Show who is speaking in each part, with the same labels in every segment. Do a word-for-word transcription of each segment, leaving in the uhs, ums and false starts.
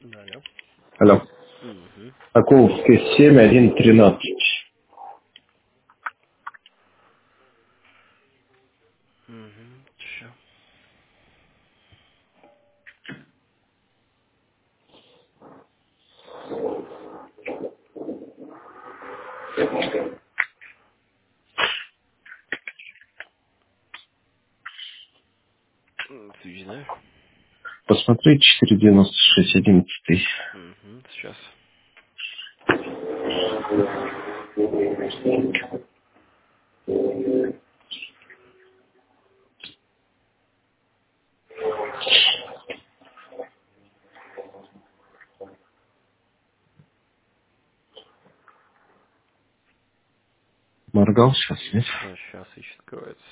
Speaker 1: Да, да.
Speaker 2: Алло.
Speaker 1: Угу.
Speaker 2: Акуловская семь, один тринадцать.
Speaker 1: Угу. Ща. М, Свич знаешь?
Speaker 2: Посмотри, четыре девяносто шесть, одиннадцать.
Speaker 1: Угу. Сейчас.
Speaker 2: Моргал сейчас, нет?
Speaker 1: Да, сейчас ищет, открывается.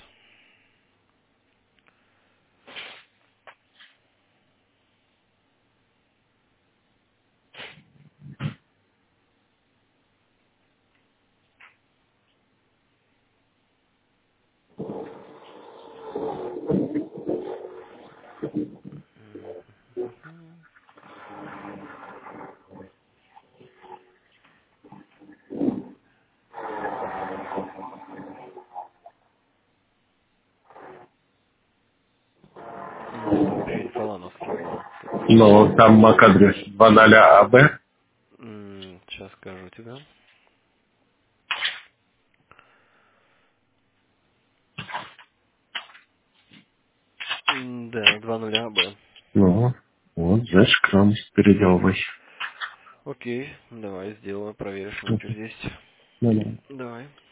Speaker 1: Мгм. Ну, там еще инфолана скинула. Тут
Speaker 2: Но там мак-адрес два ноль А Б.
Speaker 1: м, сейчас скажу тебе. М, Да, два нуля Б.
Speaker 2: Ну, вот, зашкрам, переделывай.
Speaker 1: Окей, давай сделаю, проверишь, номер есть.
Speaker 2: Ну, да.
Speaker 1: Давай.